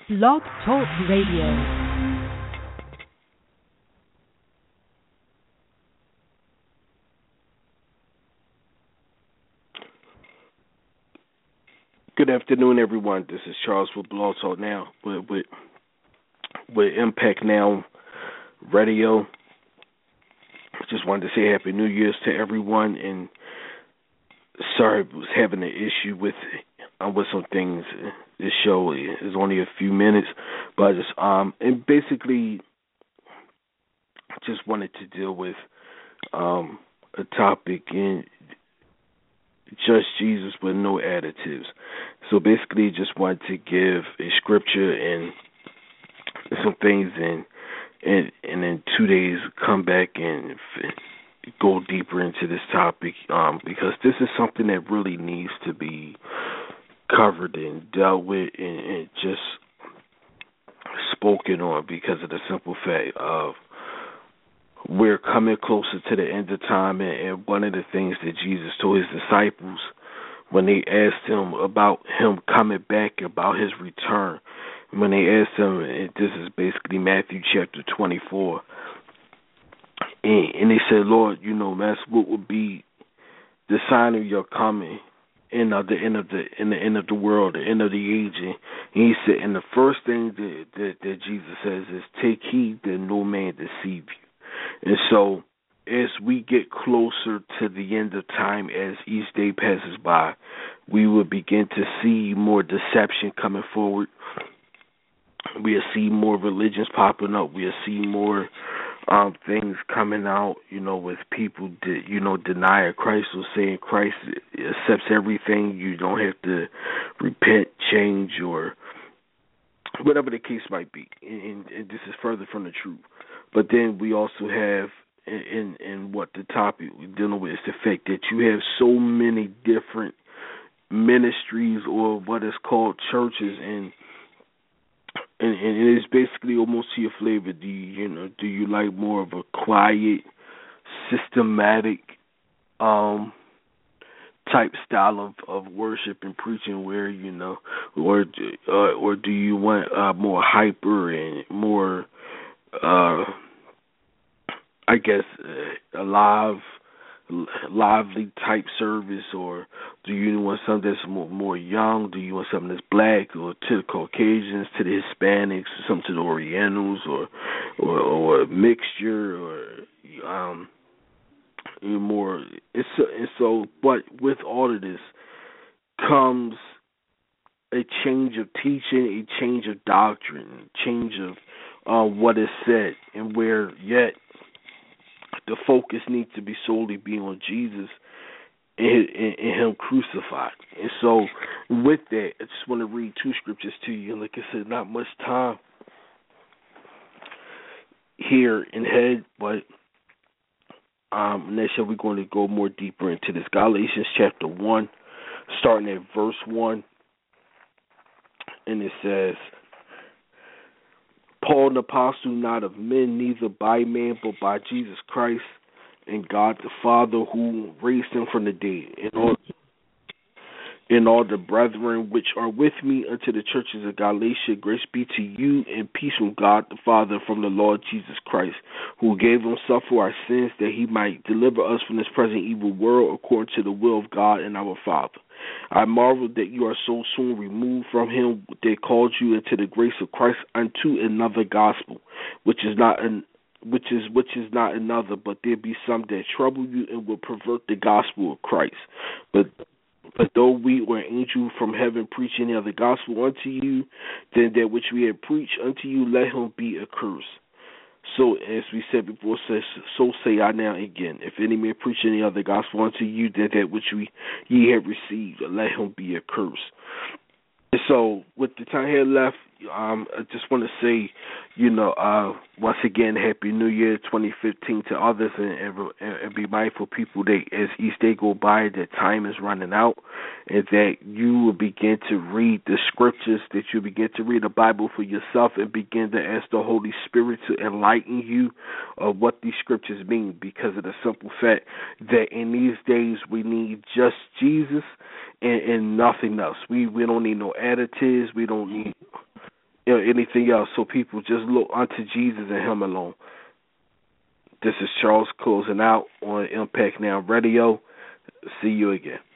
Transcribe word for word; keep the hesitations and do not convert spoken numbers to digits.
Blog Talk Radio. Good afternoon, everyone. This is Charles with Blog Talk Now, with, with, with Impact Now Radio. Just wanted to say Happy New Year's to everyone, and sorry I was having an issue with um, with some things. This show is only a few minutes, but I just um and basically just wanted to deal with um a topic in just Jesus with no additives. So basically, just wanted to give a scripture and some things, and and and in two days come back and f- go deeper into this topic, um, because this is something that really needs to be covered and dealt with and, and just spoken on, because of the simple fact of we're coming closer to the end of time, and, and one of the things that Jesus told his disciples when they asked him about him coming back, about his return, when they asked him, and this is basically Matthew chapter twenty-four, and, and they said, Lord, you know, Master, what would be the sign of your coming and of the end of the in the end of the world, the end of the age? And he said, and the first thing that, that, that Jesus says is, take heed that no man deceive you. And so as we get closer to the end of time, as each day passes by, we will begin to see more deception coming forward. We'll see more religions popping up. We'll see more um, things coming out, you know, with people, that, you know, deny Christ or saying Christ accepts everything. You don't have to repent, change, or whatever the case might be. And, and this is further from the truth. But then we also have, in, in what the topic we're dealing with, is the fact that you have so many different ministries, or what is called churches, and and, and it's basically almost to your flavor. Do you, you know, do you like more of a quiet, systematic um, type style of, of worship and preaching, where, you know, or uh, or do you want uh, more hyper and more, uh, I guess, uh, alive, lively type service? Or do you want something that's more, more young? Do you want something that's black, or to the Caucasians, to the Hispanics, something to the Orientals, or or, or a mixture, or um, more? It's so, it's so. But with all of this comes a change of teaching, a change of doctrine, a change of uh, what is said, and where yet the focus needs to be solely be on Jesus and, and, and Him crucified. And so, with that, I just want to read two scriptures to you. Like I said, not much time here in head, but um, next year we're going to go more deeper into this. Galatians chapter one, starting at verse one, and it says, Paul, an apostle, not of men, neither by man, but by Jesus Christ and God the Father, who raised him from the dead, and all, and all the brethren which are with me unto the churches of Galatia, grace be to you and peace from God the Father, from the Lord Jesus Christ, who gave himself for our sins, that he might deliver us from this present evil world, according to the will of God and our Father. I marvel that you are so soon removed from him that called you into the grace of Christ unto another gospel, which is not an which is which is not another, but there be some that trouble you and will pervert the gospel of Christ. But but though we or an angel from heaven preach any other gospel unto you than that which we have preached unto you, let him be accursed. So, as we said before, says, so say I now again, if any man preach any other gospel unto you than that which we ye have received, let him be accursed. And so, with the time here left, um, I just want to say, you know, uh, once again, Happy New Year twenty fifteen to others, and, and, and be mindful, people, that as each day go by, that time is running out, and that you will begin to read the scriptures, that you begin to read the Bible for yourself, and begin to ask the Holy Spirit to enlighten you of what these scriptures mean, because of the simple fact that in these days we need just Jesus and, and nothing else. We we don't need no additives. We don't need you know, anything else. So people just look unto Jesus and Him alone. This is Charles closing out on Impact Now Radio. See you again.